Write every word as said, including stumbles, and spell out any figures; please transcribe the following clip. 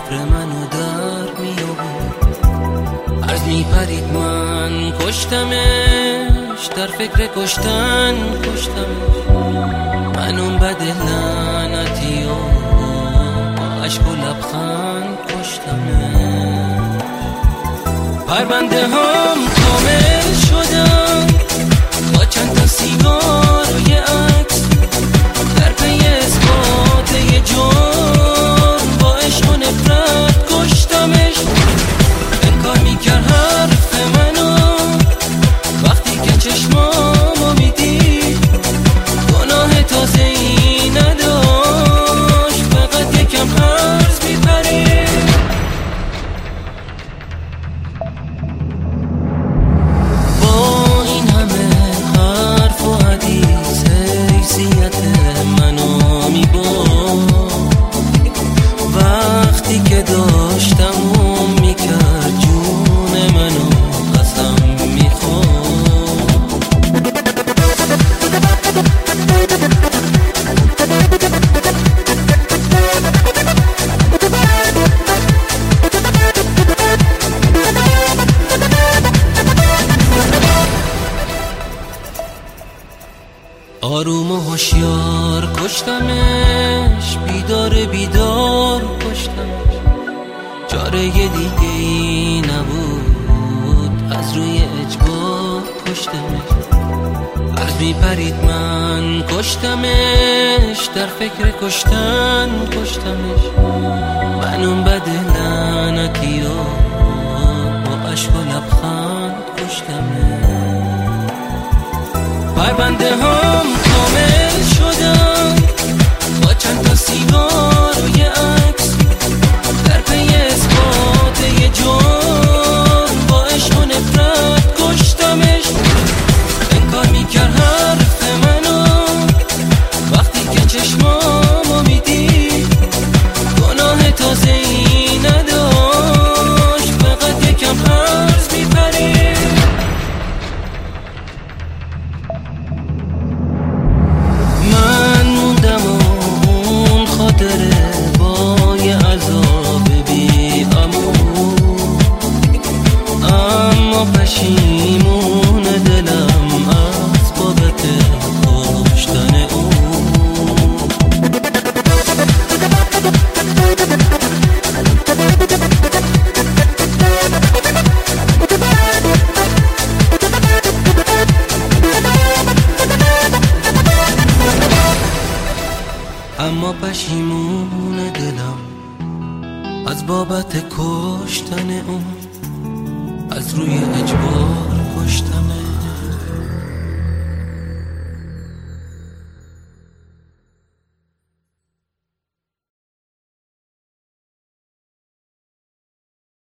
فکر منو در می آورد. از می پرید من کشتمش، در فکر کشتن کشتمش. من اون بد لعنتی و با عشق و لبخند کشتمش. پرونده هم کامل شدم با چند تا سیگار و یه عکس، در پی اثبات یه جرم با عشق و نفرت کشتمش. انکار میکرد حرف منو وقتی که چشمامو میدید، گناه تازه ای نداشت، فقط یکم عرض میپرید. با این همه حرف و حدیث حیثیت منو میبرد، وقتی که داشتم و میکرد جون منو قسم میخورد. آروم و هوشیار کشتمش، بیدار بیدار کشتمش. چاره دیگه ای نبود، از روی اجبار کشتمش. از می پرید من کشتمش، در فکر کشتن کشتمش. من اون بد لعنتی و با عشق و لبخند کشتمش. پرونده هم کامل شدم با چند تا سیگار و یه عکس، در پی اثبات یه جرم با عشق و نفرت کشتمش. انکار میکرد حرف منو وقتی که چشمامو میدید، گناه تازه ای نداشت، فقط یکم عرض میپرید. من موندم و اون خاطره با یه عذاب بی امون، اما پشیمون دلم از بابت کشتن اون. اما پشیمون دلم از بابت کشتن اون، از روی اجبار کشتمه.